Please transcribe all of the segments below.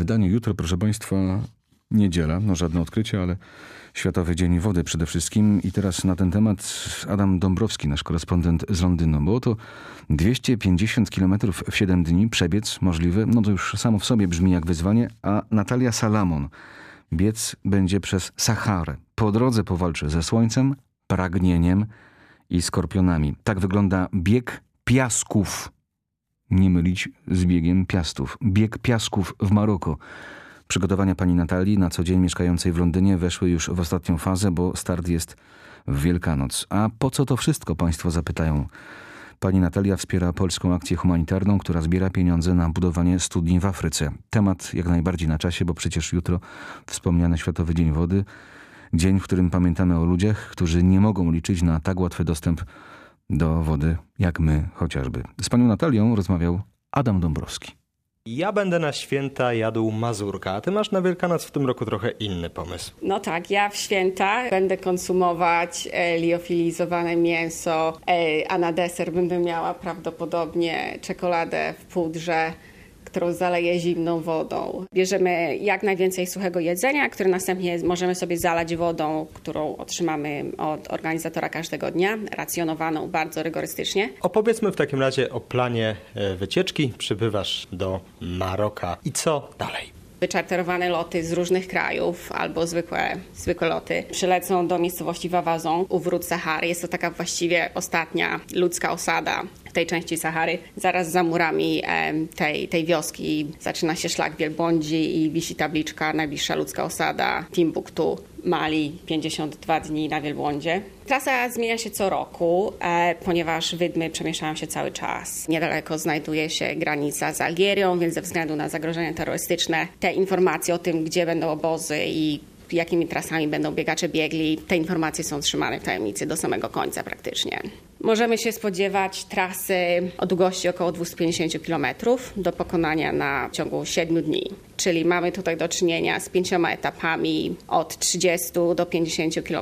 wydaniu. Jutro, proszę Państwa, niedziela. No żadne odkrycie, ale Światowy Dzień Wody przede wszystkim. I teraz na ten temat Adam Dąbrowski, nasz korespondent z Londynu. Było to 250 km w 7 dni przebiec możliwy. No to już samo w sobie brzmi jak wyzwanie. A Natalia Salamon biec będzie przez Saharę. Po drodze powalczy ze słońcem, pragnieniem i skorpionami. Tak wygląda bieg piasków. Nie mylić z biegiem piastów. Bieg piasków w Maroku. Przygotowania pani Natalii, na co dzień mieszkającej w Londynie, weszły już w ostatnią fazę, bo start jest w Wielkanoc. A po co to wszystko, państwo zapytają? Pani Natalia wspiera polską akcję humanitarną, która zbiera pieniądze na budowanie studni w Afryce. Temat jak najbardziej na czasie, bo przecież jutro wspomniany Światowy Dzień Wody. Dzień, w którym pamiętamy o ludziach, którzy nie mogą liczyć na tak łatwy dostęp do wody, jak my chociażby. Z panią Natalią rozmawiał Adam Dąbrowski. Ja będę na święta jadł mazurka, a ty masz na Wielkanoc w tym roku trochę inny pomysł. No tak, ja w święta będę konsumować liofilizowane mięso, a na deser będę miała prawdopodobnie czekoladę w pudrze, którą zaleję zimną wodą. Bierzemy jak najwięcej suchego jedzenia, które następnie możemy sobie zalać wodą, którą otrzymamy od organizatora każdego dnia, racjonowaną bardzo rygorystycznie. Opowiedzmy w takim razie o planie wycieczki. Przybywasz do Maroka i co dalej? Wyczarterowane loty z różnych krajów albo zwykłe loty przylecą do miejscowości Wawazon u wrót Sahary. Jest to taka właściwie ostatnia ludzka osada w tej części Sahary. Zaraz za murami tej wioski zaczyna się szlak wielbłądzi i wisi tabliczka najbliższa ludzka osada Timbuktu, Mali, 52 dni na wielbłądzie. Trasa zmienia się co roku, ponieważ wydmy przemieszczają się cały czas. Niedaleko znajduje się granica z Algierią, więc ze względu na zagrożenia terrorystyczne te informacje o tym, gdzie będą obozy i jakimi trasami będą biegacze biegli, te informacje są trzymane w tajemnicy do samego końca praktycznie. Możemy się spodziewać trasy o długości około 250 km do pokonania w ciągu 7 dni. Czyli mamy tutaj do czynienia z 5 etapami od 30 do 50 km.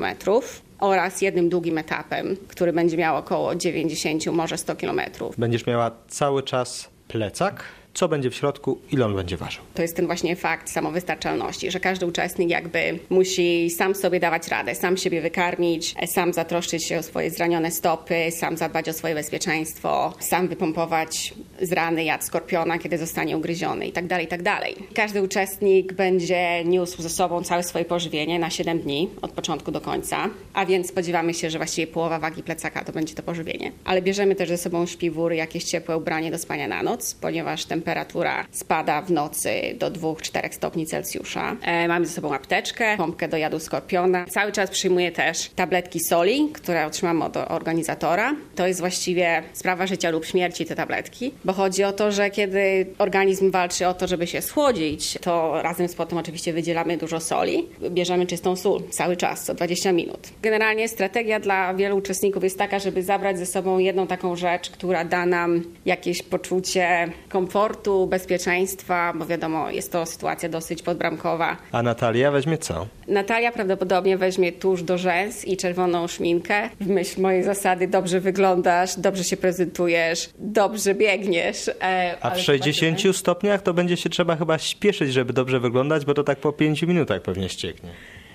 Oraz jednym długim etapem, który będzie miał około 90, może 100 km. Będziesz miała cały czas plecak. Co będzie w środku, ile on będzie ważył? To jest ten właśnie fakt samowystarczalności, że każdy uczestnik jakby musi sam sobie dawać radę, sam siebie wykarmić, sam zatroszczyć się o swoje zranione stopy, sam zadbać o swoje bezpieczeństwo, sam wypompować z rany jad skorpiona, kiedy zostanie ugryziony itd., itd. Każdy uczestnik będzie niósł ze sobą całe swoje pożywienie na 7 dni, od początku do końca, a więc spodziewamy się, że właściwie połowa wagi plecaka to będzie to pożywienie. Ale bierzemy też ze sobą śpiwóry, jakieś ciepłe ubranie do spania na noc, ponieważ temperatura spada w nocy do 2-4 stopni Celsjusza. Mamy ze sobą apteczkę, pompkę do jadu skorpiona. Cały czas przyjmuję też tabletki soli, które otrzymam od organizatora. To jest właściwie sprawa życia lub śmierci, te tabletki, bo chodzi o to, że kiedy organizm walczy o to, żeby się schłodzić, to razem z potem oczywiście wydzielamy dużo soli. Bierzemy czystą sól cały czas, co 20 minut. Generalnie strategia dla wielu uczestników jest taka, żeby zabrać ze sobą jedną taką rzecz, która da nam jakieś poczucie komfortu, bezpieczeństwa, bo wiadomo, jest to sytuacja dosyć podbramkowa. A Natalia weźmie co? Natalia prawdopodobnie weźmie tusz do rzęs i czerwoną szminkę. W myśl mojej zasady dobrze wyglądasz, dobrze się prezentujesz, dobrze biegniesz. A w 60 stopniach to będzie się trzeba chyba śpieszyć, żeby dobrze wyglądać, bo to tak po 5 minutach pewnie ścieknie.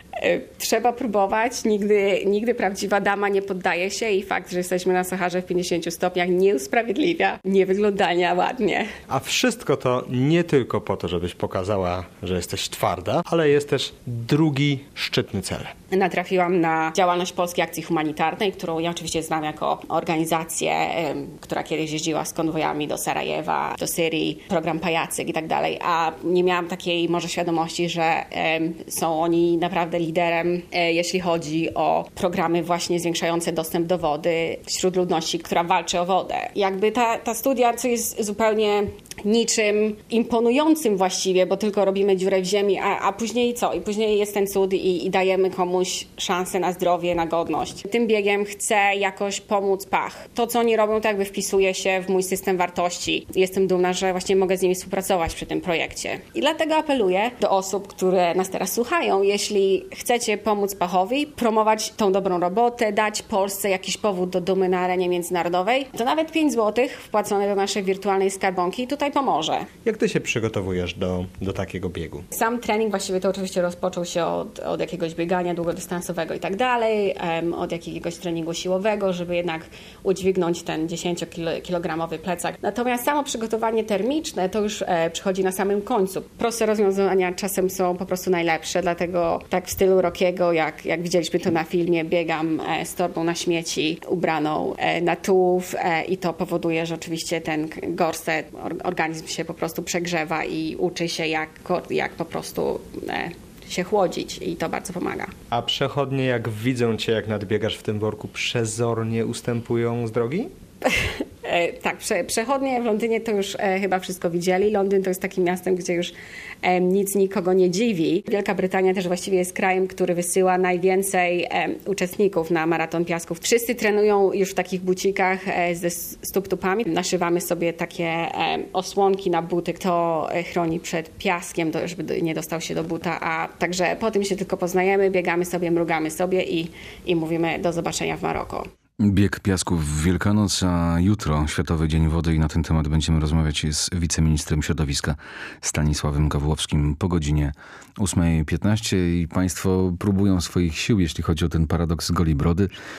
Trzeba próbować. Nigdy prawdziwa dama nie poddaje się i fakt, że jesteśmy na Saharze w 50 stopniach nie usprawiedliwia niewyglądania ładnie. A wszystko to nie tylko po to, żebyś pokazała, że jesteś twarda, ale jest też drugi szczytny cel. Natrafiłam na działalność Polskiej Akcji Humanitarnej, którą ja oczywiście znam jako organizację, która kiedyś jeździła z konwojami do Sarajewa, do Syrii, program Pajacyk i tak dalej, a nie miałam takiej może świadomości, że są oni naprawdę liderem, jeśli chodzi o programy właśnie zwiększające dostęp do wody wśród ludności, która walczy o wodę. Jakby ta studia, co jest zupełnie niczym imponującym właściwie, bo tylko robimy dziurę w ziemi, a później co? I później jest ten cud i dajemy komuś szansę na zdrowie, na godność. Tym biegiem chcę jakoś pomóc Pach. To, co oni robią, to jakby wpisuje się w mój system wartości. Jestem dumna, że właśnie mogę z nimi współpracować przy tym projekcie. I dlatego apeluję do osób, które nas teraz słuchają, jeśli chcecie pomóc Pachowi, promować tą dobrą robotę, dać Polsce jakiś powód do dumy na arenie międzynarodowej, to nawet 5 zł wpłacone do naszej wirtualnej skarbonki tutaj pomoże. Jak ty się przygotowujesz do takiego biegu? Sam trening właściwie to oczywiście rozpoczął się od jakiegoś biegania długodystansowego i tak dalej, od jakiegoś treningu siłowego, żeby jednak udźwignąć ten 10-kilogramowy plecak. Natomiast samo przygotowanie termiczne to już przychodzi na samym końcu. Proste rozwiązania czasem są po prostu najlepsze, dlatego tak w stylu Rockiego, jak widzieliśmy to na filmie, biegam z torbą na śmieci, ubraną na tułów i to powoduje, że oczywiście ten gorset, organizm się po prostu przegrzewa i uczy się jak po prostu się chłodzić i to bardzo pomaga. A przechodnie, jak widzą cię, jak nadbiegasz w tym worku, przezornie ustępują z drogi? Tak, przechodnie w Londynie to już chyba wszystko widzieli. Londyn to jest takim miastem, gdzie już nic nikogo nie dziwi. Wielka Brytania też właściwie jest krajem, który wysyła najwięcej uczestników na maraton piasków. Wszyscy trenują już w takich bucikach ze stóp-tupami. Naszywamy sobie takie osłonki na buty, to chroni przed piaskiem, żeby nie dostał się do buta, a także po tym się tylko poznajemy, biegamy sobie, mrugamy sobie i mówimy do zobaczenia w Maroko. Bieg piasków w Wielkanoc, a jutro Światowy Dzień Wody i na ten temat będziemy rozmawiać z wiceministrem środowiska Stanisławem Gawłowskim po godzinie 8:15 i państwo próbują swoich sił, jeśli chodzi o ten paradoks goli brody.